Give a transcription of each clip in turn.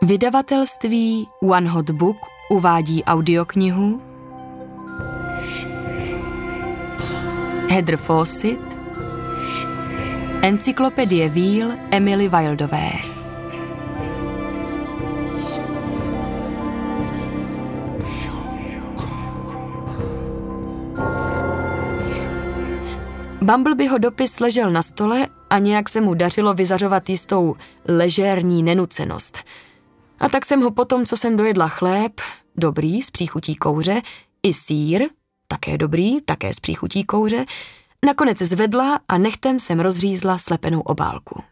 Vydavatelství One Hot Book uvádí audioknihu Heather Fawcett, Encyklopedie víl Emily Wildové. Bumblebeeho dopis ležel na stole a nějak se mu dařilo vyzařovat jistou ležérní nenucenost. A tak jsem ho potom, co jsem dojedla chléb, dobrý, s příchutí kouře, i sýr, také dobrý, také s příchutí kouře, nakonec zvedla a nechtem jsem rozřízla slepenou obálku.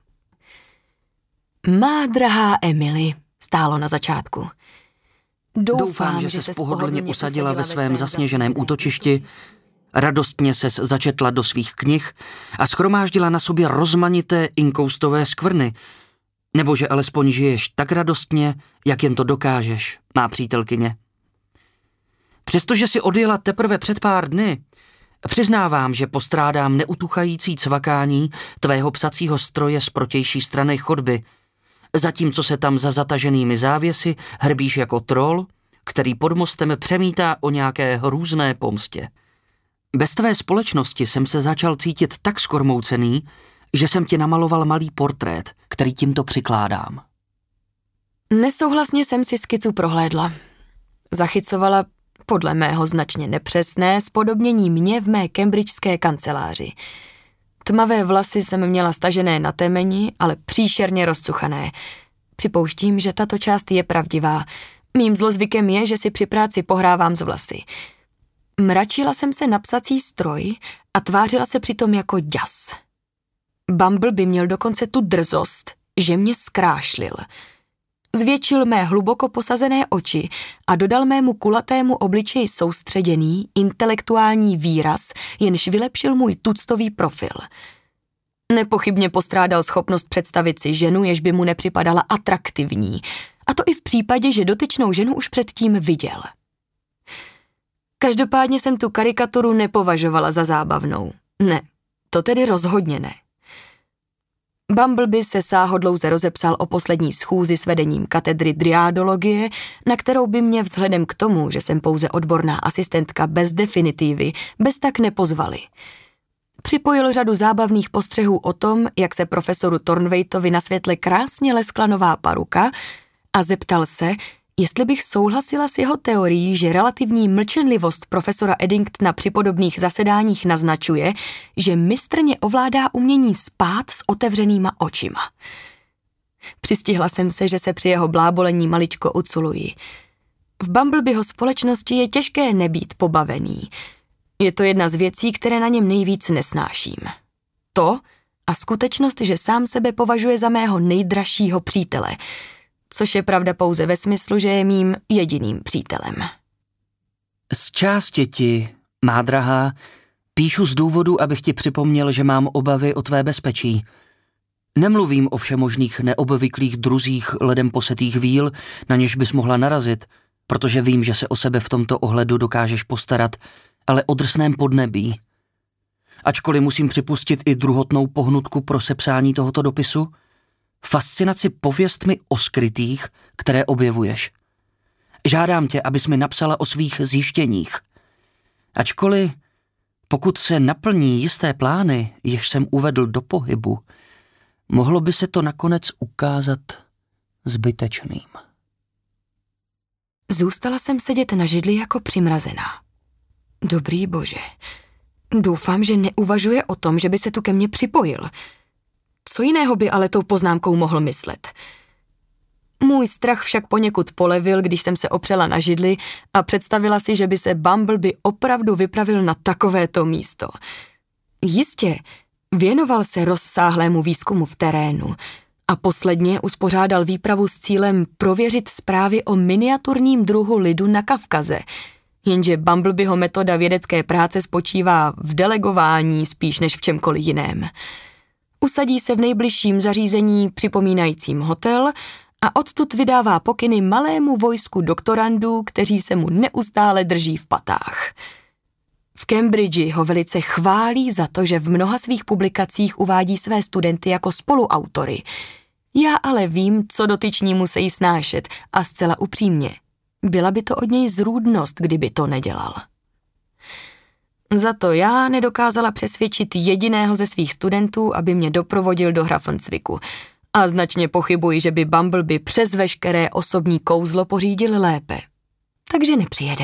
Má drahá Emily, stálo na začátku. Doufám, že ses pohodlně usadila ve svém zasněženém útočišti, radostně ses začetla do svých knih a shromáždila na sobě rozmanité inkoustové skvrny, nebo že alespoň žiješ tak radostně, jak jen to dokážeš, má přítelkyně. Přestože si odjela teprve před pár dny, přiznávám, že postrádám neutuchající cvakání tvého psacího stroje z protější strany chodby, zatímco se tam za zataženými závěsy hrbíš jako troll, který pod mostem přemítá o nějaké hrůzné pomstě. Bez tvé společnosti jsem se začal cítit tak skormoucený, že jsem ti namaloval malý portrét, který tímto přikládám. Nesouhlasně jsem si skicu prohlédla. Zachycovala podle mého značně nepřesné spodobnění mě v mé cambridgeské kanceláři. Tmavé vlasy jsem měla stažené na temeni, ale příšerně rozcuchané. Připouštím, že tato část je pravdivá. Mým zlozvykem je, že si při práci pohrávám s vlasy. Mračila jsem se na psací stroj a tvářila se přitom jako děs. Bumblebee měl dokonce tu drzost, že mě zkrášlil. Zvětšil mé hluboko posazené oči a dodal mému kulatému obličeji soustředěný, intelektuální výraz, jenž vylepšil můj tuctový profil. Nepochybně postrádal schopnost představit si ženu, jež by mu nepřipadala atraktivní, a to i v případě, že dotyčnou ženu už předtím viděl. Každopádně jsem tu karikaturu nepovažovala za zábavnou. Ne, to tedy rozhodně ne. Bumblebee se sáhodlouze rozepsal o poslední schůzi s vedením katedry dryádologie, na kterou by mě vzhledem k tomu, že jsem pouze odborná asistentka bez definitivy, bez tak nepozvali. Připojil řadu zábavných postřehů o tom, jak se profesoru Thornwaitovi na světle krásně leskla nová paruka a zeptal se, jestli bych souhlasila s jeho teorií, že relativní mlčenlivost profesora Eddingtona při podobných zasedáních naznačuje, že mistrně ovládá umění spát s otevřenýma očima. Přistihla jsem se, že se při jeho blábolení maličko uculuji. V Bumblebeeho společnosti je těžké nebýt pobavený. Je to jedna z věcí, které na něm nejvíc nesnáším. To a skutečnost, že sám sebe považuje za mého nejdražšího přítele, což je pravda pouze ve smyslu, že je mým jediným přítelem. Z části ti, má drahá, píšu z důvodu, abych ti připomněl, že mám obavy o tvé bezpečí. Nemluvím o všemožných neobvyklých druzích ledem posetých víl, na něž bys mohla narazit, protože vím, že se o sebe v tomto ohledu dokážeš postarat, ale o drsném podnebí. Ačkoliv musím připustit i druhotnou pohnutku pro sepsání tohoto dopisu, fascinaci pověstmi o skrytých, které objevuješ. Žádám tě, abys mi napsala o svých zjištěních. Ačkoliv, pokud se naplní jisté plány, jež jsem uvedl do pohybu, mohlo by se to nakonec ukázat zbytečným. Zůstala jsem sedět na židli jako přimrazená. Dobrý bože, doufám, že neuvažuje o tom, že by se tu ke mně připojil. Co jiného by ale tou poznámkou mohl myslet? Můj strach však poněkud polevil, když jsem se opřela na židli a představila si, že by se Bumblebee opravdu vypravil na takovéto místo. Jistě, věnoval se rozsáhlému výzkumu v terénu a posledně uspořádal výpravu s cílem prověřit zprávy o miniaturním druhu lidu na Kavkaze, jenže Bumblebeeho metoda vědecké práce spočívá v delegování spíš než v čemkoliv jiném. Usadí se v nejbližším zařízení připomínajícím hotel a odtud vydává pokyny malému vojsku doktorandů, kteří se mu neustále drží v patách. V Cambridgi ho velice chválí za to, že v mnoha svých publikacích uvádí své studenty jako spoluautory. Já ale vím, co dotyční musí snášet a zcela upřímně. Byla by to od něj zrůdnost, kdyby to nedělal. Za to já nedokázala přesvědčit jediného ze svých studentů, aby mě doprovodil do Hrafensviku. A značně pochybuji, že by Bumblebee přes veškeré osobní kouzlo pořídil lépe. Takže nepřijede.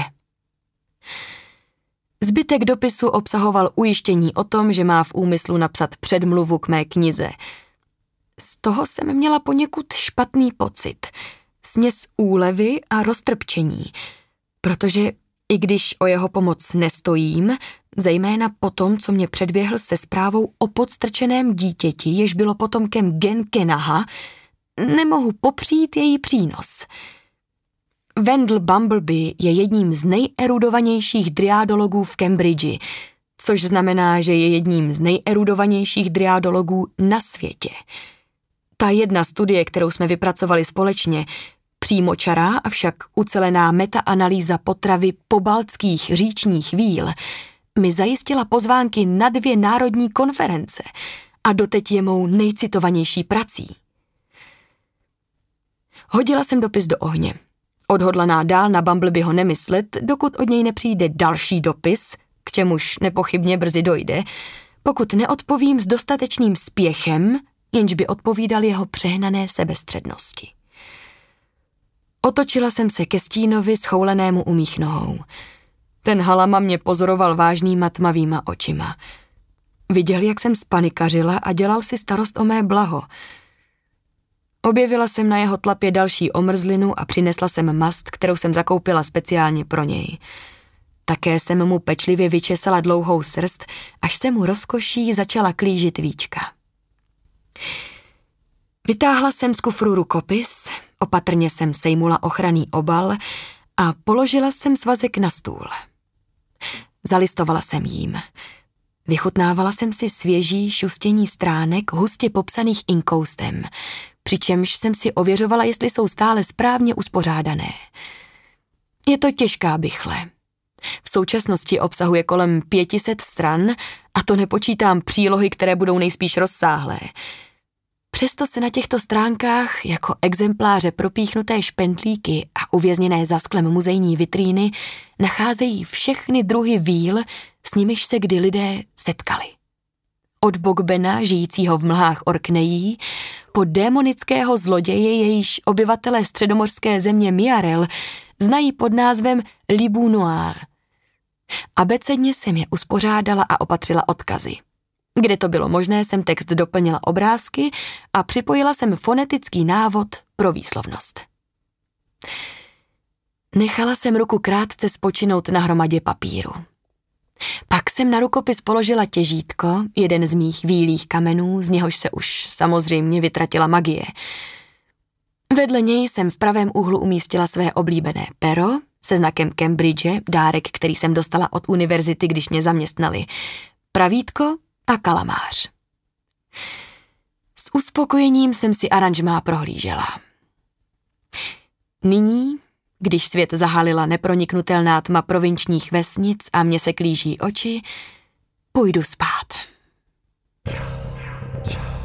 Zbytek dopisu obsahoval ujištění o tom, že má v úmyslu napsat předmluvu k mé knize. Z toho jsem měla poněkud špatný pocit. Směs úlevy a roztrpčení, protože i když o jeho pomoc nestojím, zejména po tom, co mě předběhl se zprávou o podstrčeném dítěti, jež bylo potomkem Gen Kenaha, nemohu popřít její přínos. Wendell Bumblebee je jedním z nejerudovanějších dryádologů v Cambridgi, což znamená, že je jedním z nejerudovanějších dryádologů na světě. Ta jedna studie, kterou jsme vypracovali společně, přímočará, avšak ucelená metaanalýza potravy pobaltských říčních víl, mi zajistila pozvánky na 2 národní konference a doteď je mou nejcitovanější prací. Hodila jsem dopis do ohně. Odhodlaná dál na Bumblebeeho nemyslet, dokud od něj nepřijde další dopis, k čemuž nepochybně brzy dojde, pokud neodpovím s dostatečným spěchem, jenž by odpovídal jeho přehnané sebestřednosti. Otočila jsem se ke stínovi schoulenému u mých nohou. Ten halama mě pozoroval vážnýma tmavýma očima. Viděl, jak jsem spanikařila a dělal si starost o mé blaho. Objevila jsem na jeho tlapě další omrzlinu a přinesla jsem mast, kterou jsem zakoupila speciálně pro něj. Také jsem mu pečlivě vyčesala dlouhou srst, až se mu rozkoší začala klížit víčka. Vytáhla jsem z kufru rukopis, opatrně jsem sejmula ochranný obal a položila jsem svazek na stůl. Zalistovala jsem jím. Vychutnávala jsem si svěží šustění stránek hustě popsaných inkoustem, přičemž jsem si ověřovala, jestli jsou stále správně uspořádané. Je to těžká bichle. V současnosti obsahuje kolem 500 stran a to nepočítám přílohy, které budou nejspíš rozsáhlé. Přesto se na těchto stránkách jako exempláře propíchnuté špendlíky a uvězněné za sklem muzejní vitríny nacházejí všechny druhy víl, s nimiž se kdy lidé setkali. Od Bogbena, žijícího v mlhách Orknejí, po démonického zloděje, jejíž obyvatelé středomořské země Miarel znají pod názvem Libou Noir. Abecedně jsem je uspořádala a opatřila odkazy. Kde to bylo možné, jsem text doplnila obrázky a připojila jsem fonetický návod pro výslovnost. Nechala jsem ruku krátce spočinout na hromadě papíru. Pak jsem na rukopis položila těžítko, jeden z mých bílých kamenů, z něhož se už samozřejmě vytratila magie. Vedle něj jsem v pravém úhlu umístila své oblíbené pero se znakem Cambridge, dárek, který jsem dostala od univerzity, když mě zaměstnali, pravítko a kalamář. S uspokojením jsem si aranžmá prohlížela. Nyní, když svět zahalila neproniknutelná tma provinčních vesnic a mě se klíží oči, půjdu spát.